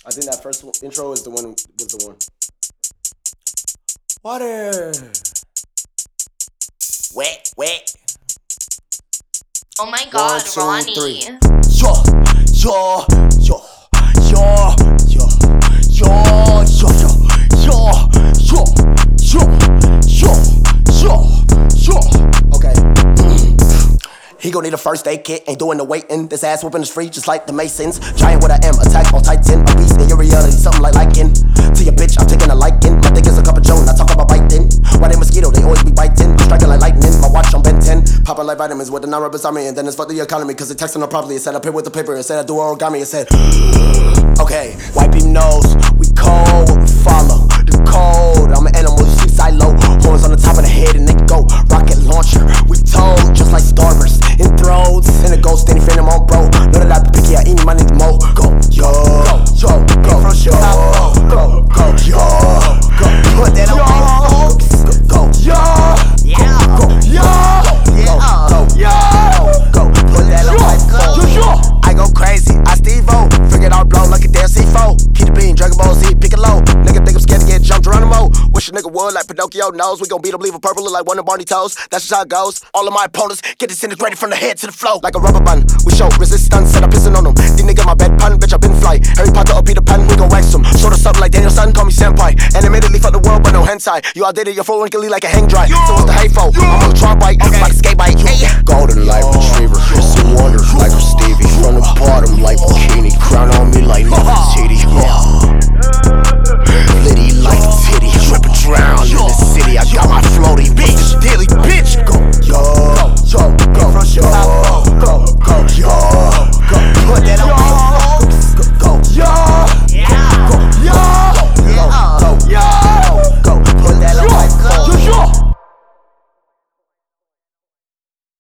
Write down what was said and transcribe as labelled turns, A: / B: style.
A: I think that first intro is the one. Was the one. Water. Wet, wet.
B: Oh my God,
A: 1, 2, 3.
B: Ronnie.
A: Yo, yo, yo, yo, yo, yo, yo, yo, yo, yo, yo. Okay. He gon' need a first aid kit, ain't doing the waiting. This ass whooping is free, just like the Masons. Giant what I am, attack on Titan. A beast in your reality, something like liking. To your bitch, I'm taking a liking. My dick is a cup of Joan, I talk about biting. Why they mosquito, they always be biting. Striking like lightning, my watch on Ben 10. Popping like vitamins with the non-rubber me, and then it's fuck the economy. Cause it texting her properly, it said I pay with the paper. It said I do origami, it said okay, wipe him nose, we cold, follow the code. I'm an animal, you see silo. Horns on the top of the head and they go. Rocket launcher, we told, just like Starburst. In throats, in a ghost, standing fan, I'm on bro. Know that I be picky, I eat my niggas mo. Go, yo, yo, go, from Chicago. Go, go, yo, go, put that on my folks. Go, yo, yeah, go, yo, go, yo, go, put that on my folks. I go crazy, I Steve-O. Figured out blow like a damn C4. Keep the bean, Dragon Ball Z, pick it low. Nigga think I'm scared to get jumped, Geronimo. Wish a nigga would like Pinocchio knows. We gon' beat him, leave him purple, look like one of Barney toes. That's just how it goes. All of my opponents get disintegrated from the head to the flow. Like a rubber band, we show resistance, said I'm pissing on them. These niggas my bed pan, bitch I been fly. Harry Potter or Peter Pan, we gon' wax them. Sort of something like Daniel Son, call me senpai. Animatedly fuck the world, but no hentai. You outdated your full wrinkly like a hang dry. So what's the hateful? I'm on the tron bike, like a skate bike. Golden light retriever, some wonders like a Stevie. From the bottom like